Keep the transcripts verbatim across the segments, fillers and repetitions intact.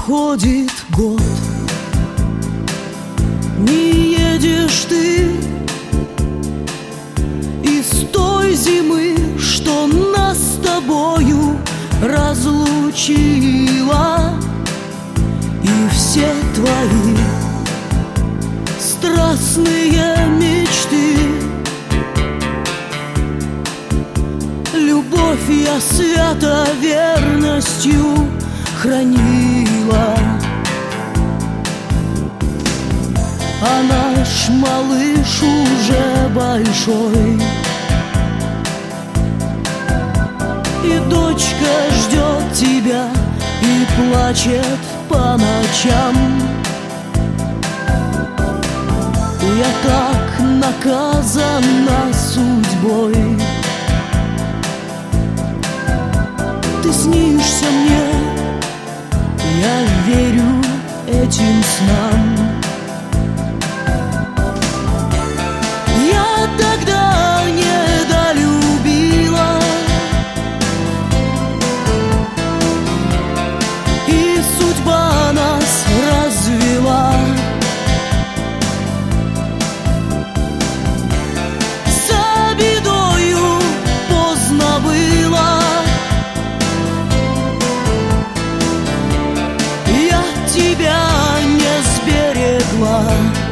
проходит год, не едешь ты из той зимы, что нас с тобою разлучила. И все твои страстные мечты любовь я свято верностью хранила. А наш малыш уже большой, и дочка ждет тебя и плачет по ночам. Я так наказана судьбой. Ты снишься мне, я верю этим снам. Я тогда недолюбила, и судьба нас развела. За бедою поздно было, я тебя не сберегла.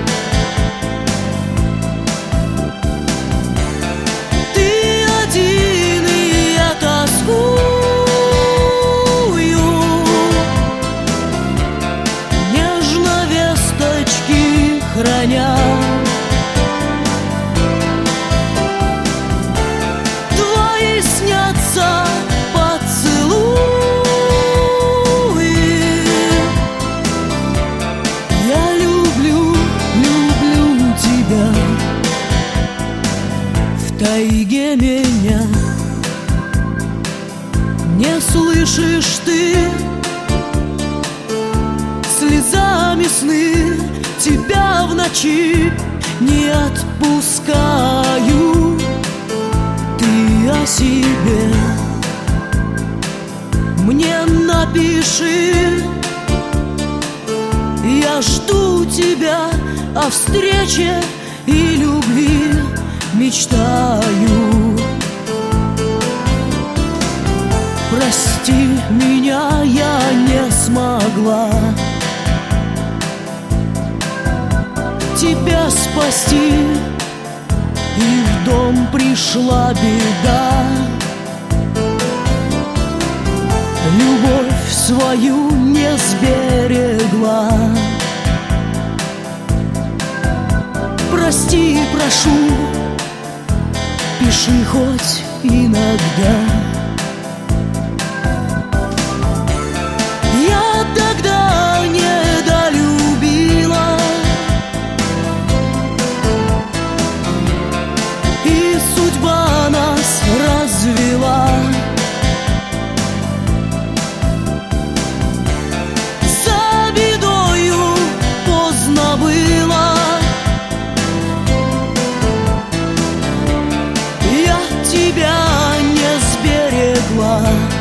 Храня твои снятся поцелуи. Я люблю, люблю тебя. В тайге меня не слышишь ты, слезами сны тебя в ночи не отпускаю. Ты о себе мне напиши, я жду тебя, о встрече и любви мечтаю. Прости меня, я не смогла тебя спасти, и в дом пришла беда. Любовь свою не сберегла. Прости, прошу, пиши хоть иногда. Я тогда недолюбила, и судьба нас развела. За бедою поздно было, я тебя не сберегла.